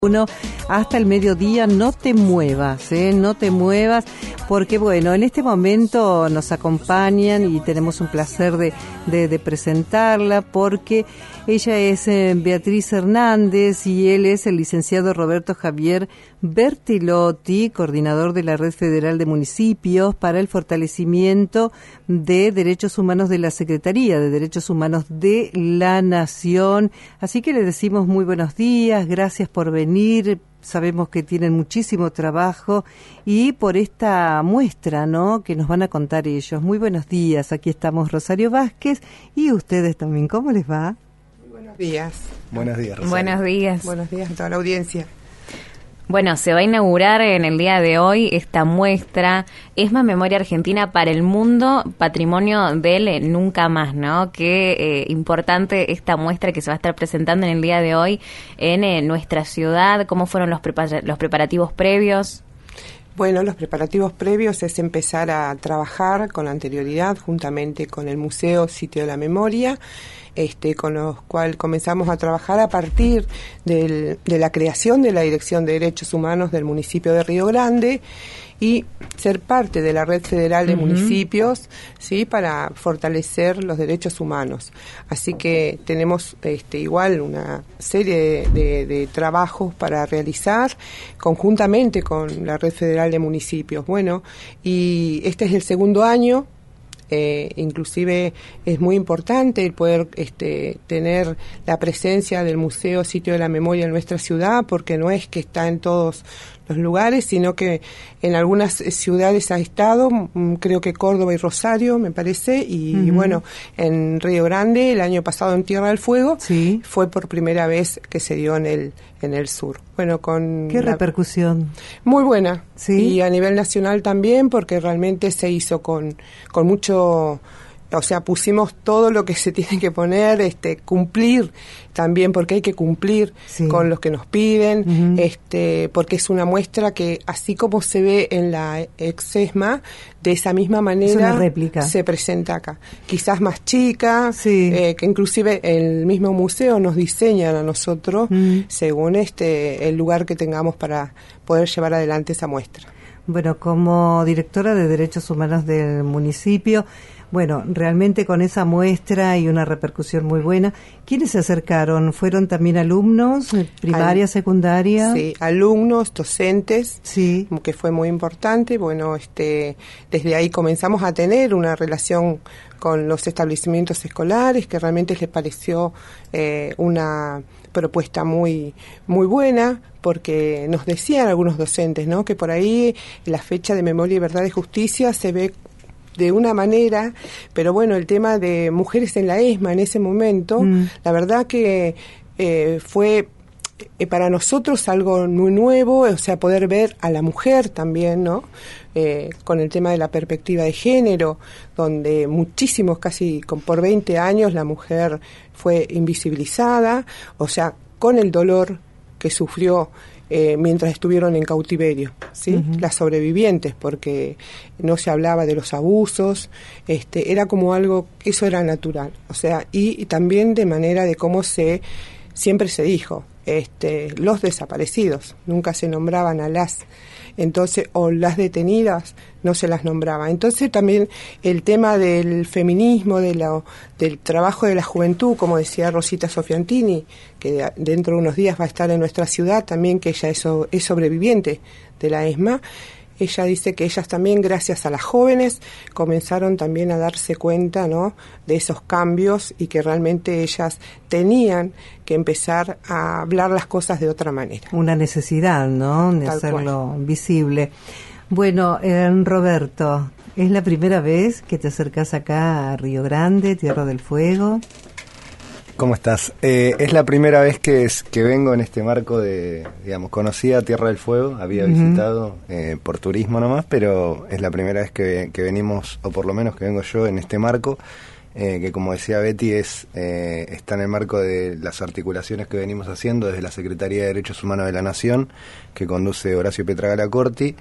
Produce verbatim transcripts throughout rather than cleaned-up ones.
Uno hasta el mediodía. No te muevas, ¿eh? No te muevas, porque bueno, en este momento nos acompañan y tenemos un placer de, de, de presentarla, porque ella es eh, Beatriz Hernández y él es el licenciado Roberto Javier Bertilotti, coordinador de la Red Federal de Municipios para el Fortalecimiento de Derechos Humanos de la Secretaría de Derechos Humanos de la Nación. Así que le decimos muy buenos días, gracias por venir. Sabemos que tienen muchísimo trabajo y por esta muestra, ¿no?, que nos van a contar ellos. Muy buenos días, aquí estamos Rosario Vázquez y ustedes también. ¿Cómo les va? Muy buenos días. Buenos días, Rosario. Buenos días. Buenos días a toda la audiencia. Bueno, se va a inaugurar en el día de hoy esta muestra, ESMA Memoria Argentina para el Mundo, Patrimonio del Nunca Más, ¿no? Qué eh, importante esta muestra que se va a estar presentando en el día de hoy en eh, nuestra ciudad. ¿Cómo fueron los, prepar- los preparativos previos? Bueno, los preparativos previos es empezar a trabajar con anterioridad juntamente con el Museo Sitio de la Memoria, este, con los cuales comenzamos a trabajar a partir del, de la creación de la Dirección de Derechos Humanos del municipio de Río Grande y ser parte de la Red Federal de uh-huh. Municipios, ¿sí?, para fortalecer los derechos humanos. Así que tenemos este, igual una serie de, de, de trabajos para realizar conjuntamente con la Red Federal de Municipios. Bueno, y este es el segundo año. Eh, inclusive es muy importante el poder este, tener la presencia del Museo Sitio de la Memoria en nuestra ciudad, porque no es que está en todos los lugares, sino que en algunas ciudades ha estado, creo que Córdoba y Rosario, me parece, y, uh-huh. y bueno, en Río Grande, el año pasado en Tierra del Fuego, sí. fue por primera vez que se dio en el en el sur. Bueno, con ¿Qué la... repercusión? Muy buena. ¿Sí? Y a nivel nacional también, porque realmente se hizo con, con mucho... O sea, pusimos todo lo que se tiene que poner, este, cumplir también, porque hay que cumplir sí. con los que nos piden, uh-huh. este, porque es una muestra que, así como se ve en la ex-ESMA, de esa misma manera se presenta acá. Quizás más chica, sí. eh, que inclusive el mismo museo nos diseña a nosotros uh-huh. según este el lugar que tengamos para poder llevar adelante esa muestra. Bueno, como directora de Derechos Humanos del municipio, bueno, realmente con esa muestra y una repercusión muy buena. ¿Quiénes se acercaron? ¿Fueron también alumnos, primaria, Al, secundaria? Sí, alumnos, docentes, sí. que fue muy importante. Bueno, este, desde ahí comenzamos a tener una relación con los establecimientos escolares, que realmente les pareció eh, una propuesta muy muy buena, porque nos decían algunos docentes, ¿no?, que por ahí la fecha de Memoria y Verdad y Justicia se ve de una manera, pero bueno, el tema de mujeres en la ESMA en ese momento, mm. la verdad que eh, fue eh, para nosotros algo muy nuevo, o sea, poder ver a la mujer también, ¿no?, eh, con el tema de la perspectiva de género, donde muchísimos, casi con, por veinte años, la mujer fue invisibilizada, o sea, con el dolor que sufrió Eh, mientras estuvieron en cautiverio, ¿sí? Uh-huh. Las sobrevivientes, porque no se hablaba de los abusos, este, era como algo, eso era natural, o sea, y, y también de manera de cómo se, siempre se dijo, este, los desaparecidos, nunca se nombraban a las, entonces, o las detenidas, no se las nombraba. Entonces también el tema del feminismo, de la, del trabajo de la juventud, como decía Rosita Sofiantini, que de, dentro de unos días va a estar en nuestra ciudad también, que ella es, es sobreviviente de la ESMA. Ella dice que ellas también, gracias a las jóvenes, comenzaron también a darse cuenta, ¿no?, de esos cambios, y que realmente ellas tenían que empezar a hablar las cosas de otra manera. Una necesidad, ¿no?, de Tal hacerlo cual. visible. Bueno, eh, Roberto, ¿es la primera vez que te acercas acá a Río Grande, Tierra del Fuego? ¿Cómo estás? Eh, es la primera vez que, es, que vengo en este marco de, digamos, conocía Tierra del Fuego, había uh-huh. visitado eh, por turismo nomás, pero es la primera vez que, que venimos, o por lo menos que vengo yo en este marco, eh, que como decía Betty, es eh, está en el marco de las articulaciones que venimos haciendo desde la Secretaría de Derechos Humanos de la Nación, que conduce Horacio Petragala Corti,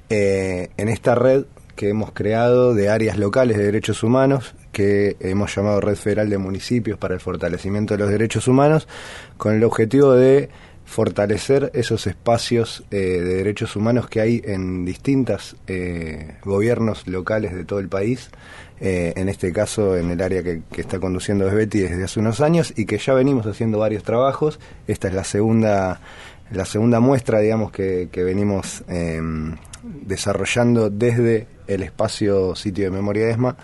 eh, en esta red que hemos creado de áreas locales de derechos humanos, que hemos llamado Red Federal de Municipios para el Fortalecimiento de los Derechos Humanos, con el objetivo de fortalecer esos espacios eh, de derechos humanos que hay en distintos eh, gobiernos locales de todo el país, eh, en este caso en el área que, que está conduciendo Betty desde hace unos años y que ya venimos haciendo varios trabajos. Esta es la segunda, la segunda muestra, digamos, que, que venimos eh, desarrollando desde el espacio Sitio de Memoria ESMA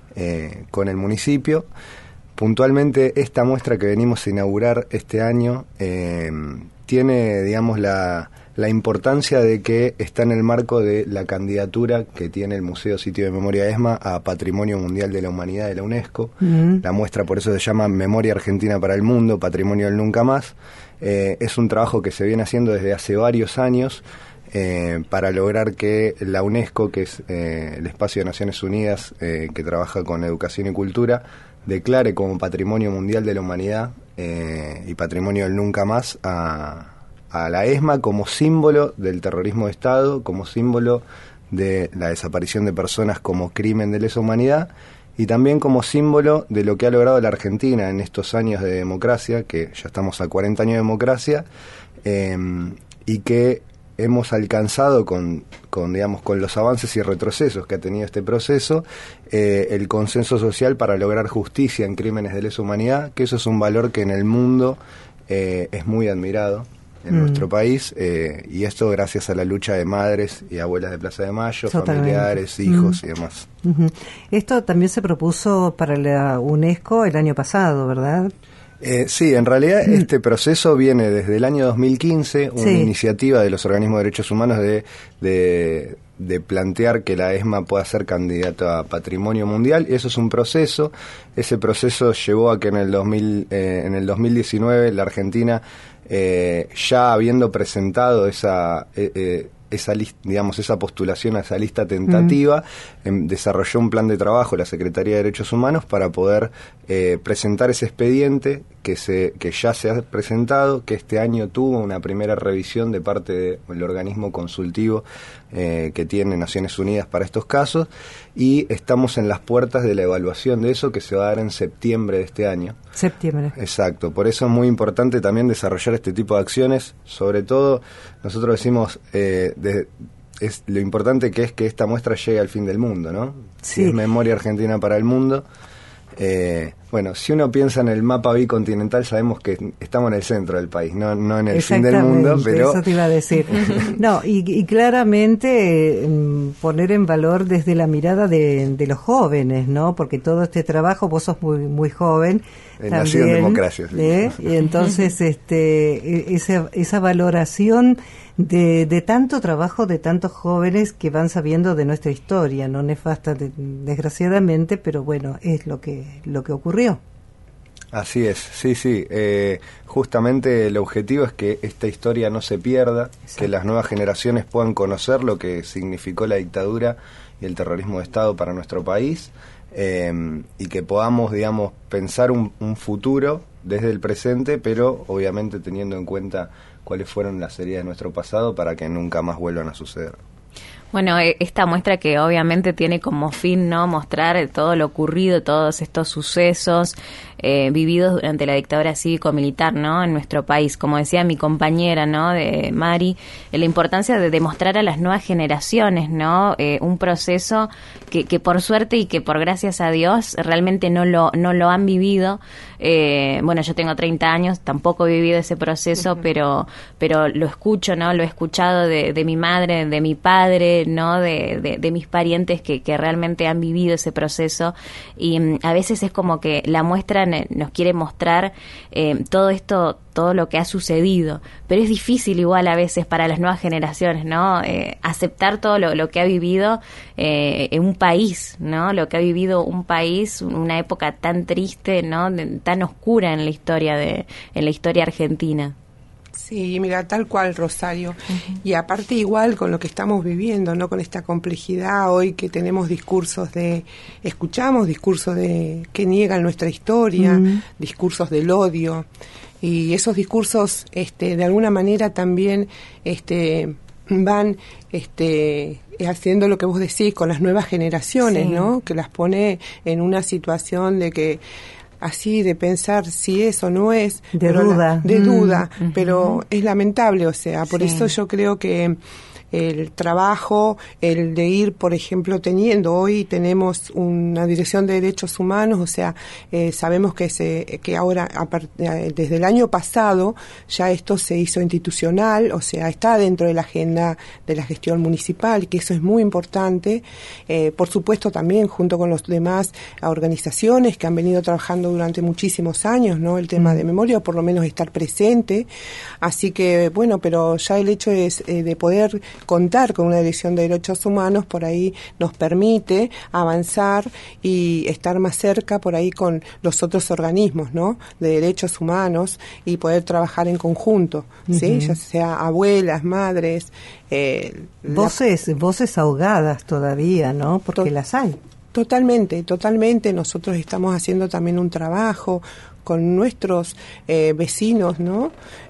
eh, con el municipio. Puntualmente, esta muestra que venimos a inaugurar este año eh, tiene, digamos, la, la importancia de que está en el marco de la candidatura que tiene el Museo Sitio de Memoria ESMA a Patrimonio Mundial de la Humanidad de la UNESCO. Uh-huh. La muestra por eso se llama Memoria Argentina para el Mundo, Patrimonio del Nunca Más. Eh, es un trabajo que se viene haciendo desde hace varios años eh, para lograr que la UNESCO, que es eh, el espacio de Naciones Unidas eh, que trabaja con educación y cultura, declare como Patrimonio Mundial de la Humanidad eh, y Patrimonio del Nunca Más a, a la ESMA como símbolo del terrorismo de Estado, como símbolo de la desaparición de personas como crimen de lesa humanidad y también como símbolo de lo que ha logrado la Argentina en estos años de democracia, que ya estamos a cuarenta años de democracia, eh, y que hemos alcanzado con, con, digamos, con los avances y retrocesos que ha tenido este proceso, eh, el consenso social para lograr justicia en crímenes de lesa humanidad, que eso es un valor que en el mundo eh, es muy admirado en mm. nuestro país, eh, y esto gracias a la lucha de madres y abuelas de Plaza de Mayo, Totalmente. familiares, hijos mm. y demás. Uh-huh. Esto también se propuso para la UNESCO el año pasado, ¿verdad? Eh, sí, en realidad este proceso viene desde el año dos mil quince, una sí. iniciativa de los organismos de derechos humanos de, de, de plantear que la ESMA pueda ser candidato a Patrimonio Mundial, y eso es un proceso. Ese proceso llevó a que en el, dos mil, eh, en el dos mil diecinueve la Argentina, eh, ya habiendo presentado esa... Eh, eh, esa lista, digamos, esa postulación a esa lista tentativa, mm. eh, desarrolló un plan de trabajo la Secretaría de Derechos Humanos para poder eh, presentar ese expediente que se que ya se ha presentado, que este año tuvo una primera revisión de parte del organismo consultivo eh, que tiene Naciones Unidas para estos casos, y estamos en las puertas de la evaluación de eso, que se va a dar en septiembre de este año. Septiembre. Exacto, por eso es muy importante también desarrollar este tipo de acciones, sobre todo nosotros decimos eh, de, es lo importante que es que esta muestra llegue al fin del mundo, ¿no? Sí. Si es Memoria Argentina para el Mundo. Eh, bueno, si uno piensa en el mapa bicontinental, sabemos que estamos en el centro del país, no, no en el fin del mundo, pero... Eso te iba a decir. No, y, y claramente eh, poner en valor desde la mirada de, de los jóvenes, ¿no? Porque todo este trabajo, vos sos muy muy joven. Eh, nacido en democracia. Sí. ¿eh? Y entonces, este, esa, esa valoración de, de tanto trabajo de tantos jóvenes que van sabiendo de nuestra historia, no nefasta de, desgraciadamente, pero bueno, es lo que lo que ocurrió. Así es, sí, sí. Eh, justamente el objetivo es que esta historia no se pierda, Exacto. que las nuevas generaciones puedan conocer lo que significó la dictadura y el terrorismo de Estado para nuestro país, eh, y que podamos, digamos, pensar un, un futuro desde el presente, pero obviamente teniendo en cuenta cuáles fueron las heridas de nuestro pasado para que nunca más vuelvan a suceder. Bueno, esta muestra que obviamente tiene como fin, ¿no?, mostrar todo lo ocurrido, todos estos sucesos eh, vividos durante la dictadura cívico-militar, ¿no?, en nuestro país. Como decía mi compañera, ¿no?, de Mari, eh, la importancia de demostrar a las nuevas generaciones, ¿no?, eh, un proceso que, que por suerte y que por gracias a Dios realmente no lo no lo han vivido. Eh, bueno, yo tengo treinta años, tampoco he vivido ese proceso, uh-huh. pero pero lo escucho, ¿no?, lo he escuchado de, de mi madre, de mi padre, no de, de, de mis parientes que, que realmente han vivido ese proceso, y um, a veces es como que la muestra nos quiere mostrar eh, todo esto, todo lo que ha sucedido, pero es difícil igual a veces para las nuevas generaciones, ¿no?, eh, aceptar todo lo, lo que ha vivido eh, en un país, ¿no?, lo que ha vivido un país, una época tan triste, ¿no?, de, tan oscura en la historia de en la historia argentina. Sí, mira, tal cual, Rosario. Uh-huh. Y aparte igual con lo que estamos viviendo, ¿no?, con esta complejidad hoy que tenemos discursos de, escuchamos discursos de que niegan nuestra historia, uh-huh. discursos del odio, y esos discursos, este, de alguna manera también, este, van, este, haciendo lo que vos decís con las nuevas generaciones, sí. ¿no?, que las pone en una situación de que así de pensar si es o no es. De duda. La, de mm, duda, uh-huh. pero es lamentable, o sea, por sí. eso yo creo que el trabajo, el de ir, por ejemplo, teniendo, hoy tenemos una dirección de derechos humanos, o sea, eh, sabemos que se, que ahora, a part, desde el año pasado, ya esto se hizo institucional, o sea, está dentro de la agenda de la gestión municipal, que eso es muy importante, eh, por supuesto también junto con los demás organizaciones que han venido trabajando durante muchísimos años, ¿no? El tema mm. de memoria, o por lo menos estar presente, así que, bueno, pero ya el hecho es eh, de poder contar con una dirección de derechos humanos por ahí nos permite avanzar y estar más cerca por ahí con los otros organismos, ¿no? De derechos humanos y poder trabajar en conjunto, uh-huh. ¿sí? Ya sea abuelas, madres, eh, voces, la... voces ahogadas todavía, ¿no? Porque to- las hay. Totalmente, totalmente. Nosotros estamos haciendo también un trabajo con nuestros eh, vecinos, ¿no?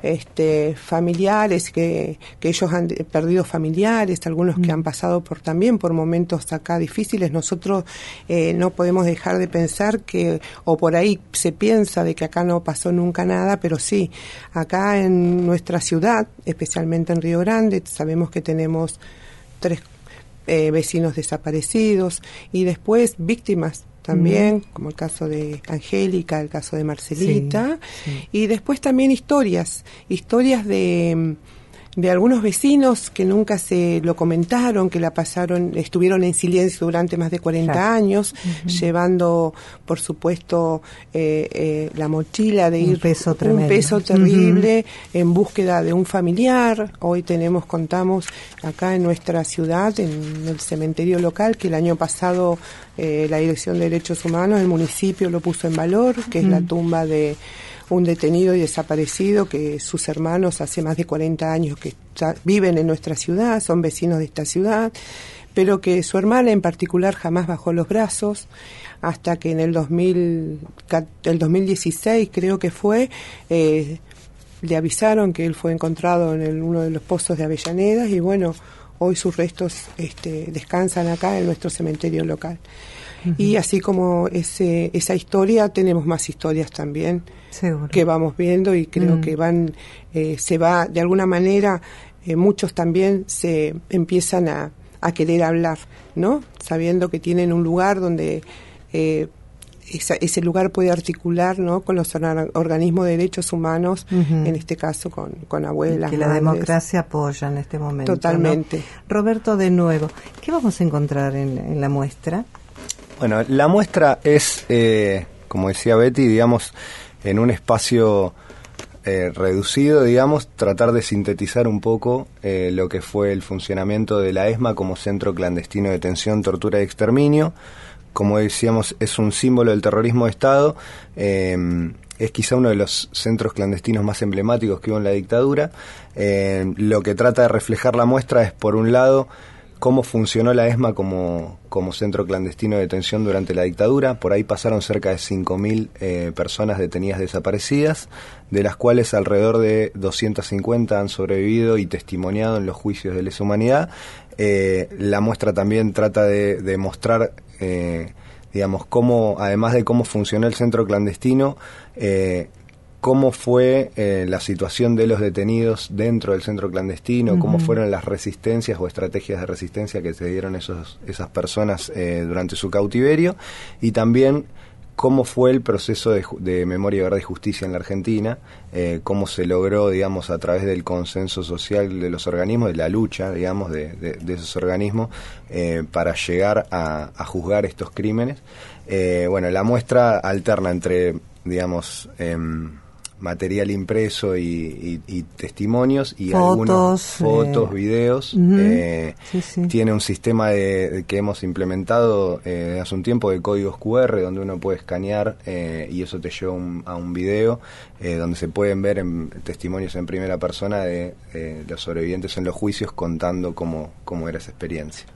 Este, familiares que, que ellos han perdido familiares, algunos mm. que han pasado por también por momentos acá difíciles. Nosotros eh, no podemos dejar de pensar que, o por ahí se piensa de que acá no pasó nunca nada, pero sí, acá en nuestra ciudad, especialmente en Río Grande, sabemos que tenemos tres eh, vecinos desaparecidos y después víctimas también, mm. como el caso de Angélica, el caso de Marcelita, sí, sí. y después también historias, historias de, de algunos vecinos que nunca se lo comentaron, que la pasaron, estuvieron en silencio durante más de cuarenta claro. años, uh-huh. llevando, por supuesto, eh, eh, la mochila de un ir, peso tremendo. un peso terrible, uh-huh. en búsqueda de un familiar. Hoy tenemos, contamos acá en nuestra ciudad, en el cementerio local, que el año pasado Eh, la Dirección de Derechos Humanos, el municipio lo puso en valor, que es mm. la tumba de un detenido y desaparecido, que sus hermanos hace más de cuarenta años que ya viven en nuestra ciudad, son vecinos de esta ciudad, pero que su hermana en particular jamás bajó los brazos, hasta que en el dos mil, el dos mil dieciséis creo que fue, eh, le avisaron que él fue encontrado en el, uno de los pozos de Avellaneda, y bueno, hoy sus restos este, descansan acá en nuestro cementerio local. Uh-huh. Y así como ese, esa historia, tenemos más historias también Seguro. que vamos viendo y creo mm. que van, eh, se va, de alguna manera, eh, muchos también se empiezan a, a querer hablar, ¿no? Sabiendo que tienen un lugar donde eh, esa, ese lugar puede articular, ¿no? Con los organismos de derechos humanos, uh-huh. en este caso con, con abuelas. Que la madres. democracia apoya en este momento. Totalmente. ¿No? Roberto, de nuevo, ¿qué vamos a encontrar en, en la muestra? Bueno, la muestra es, eh, como decía Betty, digamos, en un espacio eh, reducido, digamos, tratar de sintetizar un poco eh, lo que fue el funcionamiento de la ESMA como centro clandestino de detención, tortura y exterminio. Como decíamos, es un símbolo del terrorismo de Estado, eh, es quizá uno de los centros clandestinos más emblemáticos que hubo en la dictadura. Eh, lo que trata de reflejar la muestra es, por un lado, cómo funcionó la ESMA como, como centro clandestino de detención durante la dictadura. Por ahí pasaron cerca de cinco mil eh, personas detenidas desaparecidas, de las cuales alrededor de doscientas cincuenta han sobrevivido y testimoniado en los juicios de lesa humanidad. Eh, la muestra también trata de, de mostrar, eh, digamos, cómo, además de cómo funcionó el centro clandestino, eh, cómo fue eh, la situación de los detenidos dentro del centro clandestino, uh-huh. cómo fueron las resistencias o estrategias de resistencia que se dieron esos, esas personas eh, durante su cautiverio, y también cómo fue el proceso de, de memoria, verdad y justicia en la Argentina, eh, cómo se logró, digamos, a través del consenso social de los organismos, de la lucha, digamos, de, de, de esos organismos, eh, para llegar a, a juzgar estos crímenes. Eh, bueno, la muestra alterna entre, digamos, eh, material impreso y, y, y testimonios y fotos, algunos fotos, eh, videos. Uh-huh. Eh, sí, sí. Tiene un sistema de, de que hemos implementado eh, hace un tiempo de códigos cu erre, donde uno puede escanear eh, y eso te lleva un, a un video eh, donde se pueden ver en, testimonios en primera persona de eh, los sobrevivientes en los juicios contando cómo, cómo era esa experiencia.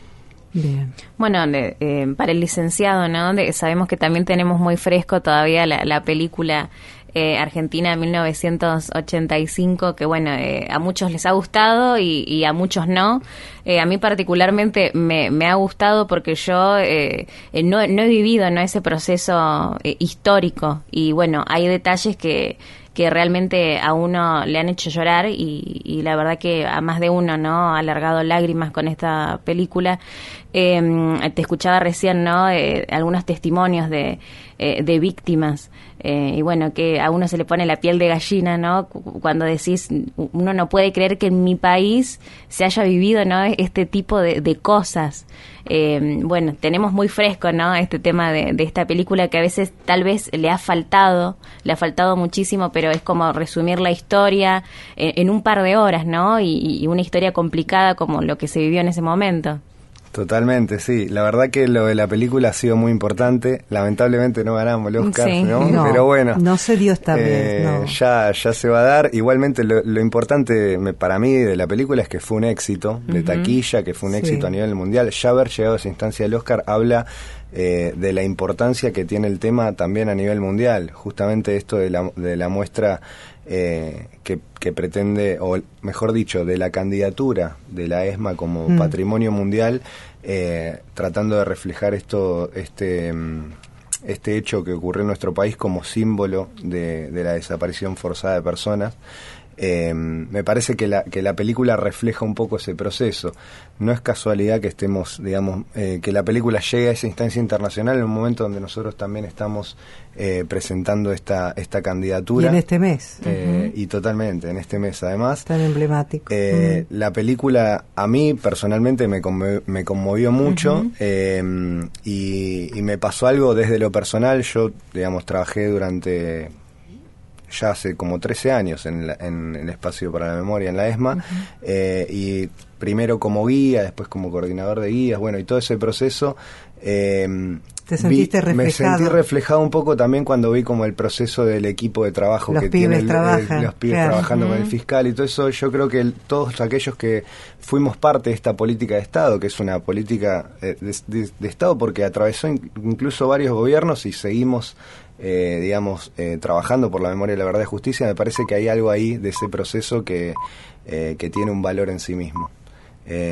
Bien. Bueno, eh, para el licenciado, ¿no? De, sabemos que también tenemos muy fresco todavía la, la película eh, Argentina mil novecientos ochenta y cinco, que bueno, eh, a muchos les ha gustado y, y a muchos no. Eh, a mí particularmente me, me ha gustado porque yo eh, eh, no, no he vivido, ¿no?, ese proceso eh, histórico, y bueno, hay detalles que que realmente a uno le han hecho llorar, y, y la verdad que a más de uno, ¿no?, ha largado lágrimas con esta película. Eh, te escuchaba recién, ¿no?, eh, algunos testimonios de, eh, de víctimas, eh, y bueno, que a uno se le pone la piel de gallina, ¿no?, cuando decís, uno no puede creer que en mi país se haya vivido, ¿no?, este tipo de, de cosas. Eh, bueno, tenemos muy fresco, ¿no?, este tema de, de esta película, que a veces tal vez le ha faltado, le ha faltado muchísimo, pero es como resumir la historia en, en un par de horas, ¿no?, y, y una historia complicada como lo que se vivió en ese momento. Totalmente, sí. La verdad que lo de la película ha sido muy importante. Lamentablemente no ganamos el Oscar, sí. ¿no? No, pero bueno. No se dio esta eh, vez, no. Ya, ya se va a dar. Igualmente lo, lo importante me, para mí de la película es que fue un éxito de uh-huh. taquilla, que fue un sí. éxito a nivel mundial. Ya haber llegado a esa instancia del Oscar habla eh, de la importancia que tiene el tema también a nivel mundial. Justamente esto de la, de la muestra eh, que, que pretende, o mejor dicho, de la candidatura de la ESMA como mm. patrimonio mundial, eh, tratando de reflejar esto, este, este hecho que ocurrió en nuestro país como símbolo de, de la desaparición forzada de personas. Eh, me parece que la, que la película refleja un poco ese proceso. No es casualidad que estemos, digamos, eh, que la película llegue a esa instancia internacional en un momento donde nosotros también estamos eh, presentando esta esta candidatura. Y en este mes. Eh, uh-huh. Y totalmente, en este mes además. Tan emblemático. Eh, uh-huh. La película a mí personalmente me, conmovió, me conmovió mucho uh-huh. eh, y, y me pasó algo desde lo personal. Yo, digamos, trabajé durante... ya hace como trece años en, la, en el Espacio para la Memoria, en la ESMA, uh-huh. eh, y primero como guía, después como coordinador de guías, bueno, y todo ese proceso... Eh, ¿Te sentiste vi, reflejado? Me sentí reflejado un poco también cuando vi como el proceso del equipo de trabajo los que pibes tiene el, trabajan, el, los pibes claro. trabajando uh-huh. con el fiscal y todo eso. Yo creo que el, todos aquellos que fuimos parte de esta política de Estado, que es una política eh, de, de, de Estado porque atravesó in, incluso varios gobiernos y seguimos... Eh, digamos, eh, trabajando por la memoria y la verdad y justicia, me parece que hay algo ahí de ese proceso que, eh, que tiene un valor en sí mismo. Eh,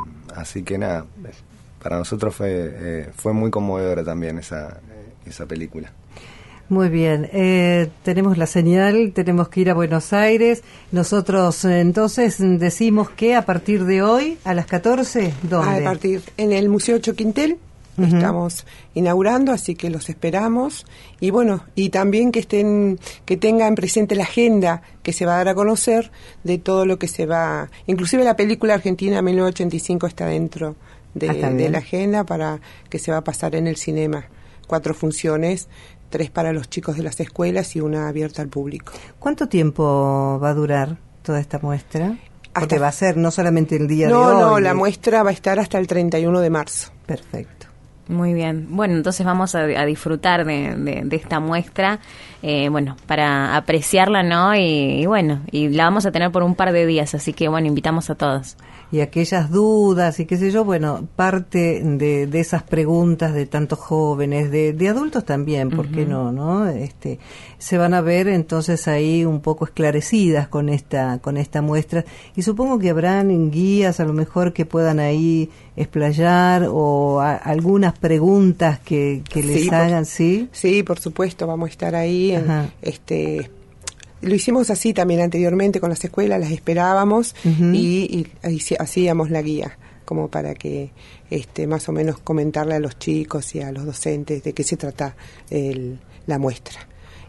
así que nada, para nosotros fue eh, fue muy conmovedora también esa, esa película. Muy bien, eh, tenemos la señal, tenemos que ir a Buenos Aires. Nosotros eh, entonces decimos que a partir de hoy, a las catorce, ¿dónde? A partir en el Museo Choquintel. Uh-huh. Estamos inaugurando, así que los esperamos. Y bueno, y también que estén, que tengan presente la agenda que se va a dar a conocer de todo lo que se va, inclusive la película Argentina mil novecientos ochenta y cinco está dentro de, ah, de la agenda para que se va a pasar en el cinema. Cuatro funciones, tres para los chicos de las escuelas y una abierta al público. ¿Cuánto tiempo va a durar toda esta muestra? Porque hasta va a ser no solamente el día no, de hoy. No, no, la muestra va a estar hasta el treinta y uno de marzo. Perfecto. Muy bien. Bueno, entonces vamos a, a disfrutar de, de, de esta muestra, eh, bueno, para apreciarla, ¿no? Y, y bueno, y la vamos a tener por un par de días, así que bueno, invitamos a todos. Y aquellas dudas y qué sé yo, bueno, parte de, de esas preguntas de tantos jóvenes, de, de adultos también, ¿por uh-huh. qué no, no? Este, se van a ver entonces ahí un poco esclarecidas con esta, con esta muestra, y supongo que habrán guías a lo mejor que puedan ahí explayar o a, algunas preguntas que, que les sí, hagan, por, ¿sí? Sí, por supuesto, vamos a estar ahí, en, este... Lo hicimos así también anteriormente con las escuelas, las esperábamos uh-huh. y, y, y hacíamos la guía, como para que este más o menos comentarle a los chicos y a los docentes de qué se trata el, la muestra.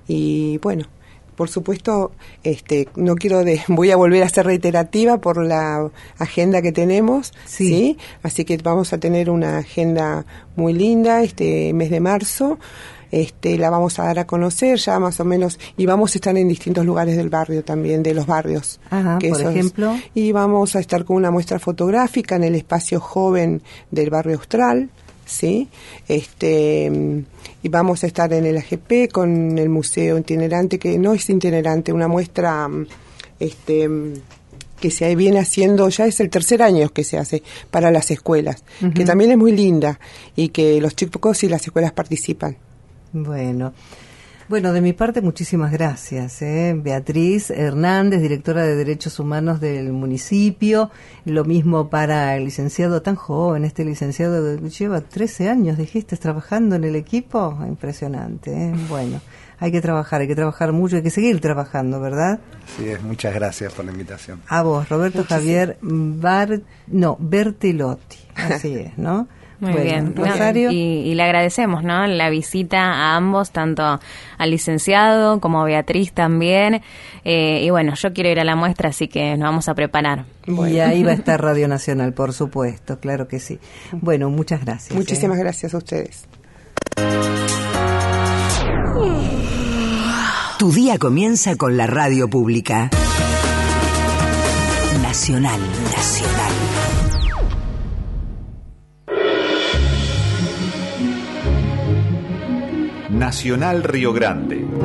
Y bueno, por supuesto, este no quiero de, voy a volver a ser reiterativa por la agenda que tenemos, sí. ¿sí? Así que vamos a tener una agenda muy linda este mes de marzo. Este, la vamos a dar a conocer ya más o menos, y vamos a estar en distintos lugares del barrio también, de los barrios. Ajá, que por ejemplo. Es, y vamos a estar con una muestra fotográfica en el espacio joven del barrio Austral, ¿sí? Este, y vamos a estar en el A G P con el museo itinerante, que no es itinerante, una muestra, este, que se viene haciendo, ya es el tercer año que se hace para las escuelas, uh-huh. que también es muy linda y que los chicos y las escuelas participan. Bueno, Bueno, de mi parte, muchísimas gracias. ¿eh? Beatriz Hernández, directora de Derechos Humanos del municipio. Lo mismo para el licenciado tan joven, este licenciado lleva trece años, dijiste, trabajando en el equipo. Impresionante. ¿eh? Bueno, hay que trabajar, hay que trabajar mucho, hay que seguir trabajando, ¿verdad? Sí, es, muchas gracias por la invitación. A vos, Roberto Muchísimo. Javier Bar, no, Bertelotti, así es, ¿no? Muy bueno, bien, Rosario. No, y, y le agradecemos, ¿no? La visita a ambos, tanto al licenciado como a Beatriz también. Eh, y bueno, yo quiero ir a la muestra, así que nos vamos a preparar. Bueno. Y ahí va a estar Radio Nacional, por supuesto, claro que sí. Bueno, muchas gracias. Muchísimas eh. gracias a ustedes. Tu día comienza con la radio pública. Nacional, Nacional. Nacional Río Grande.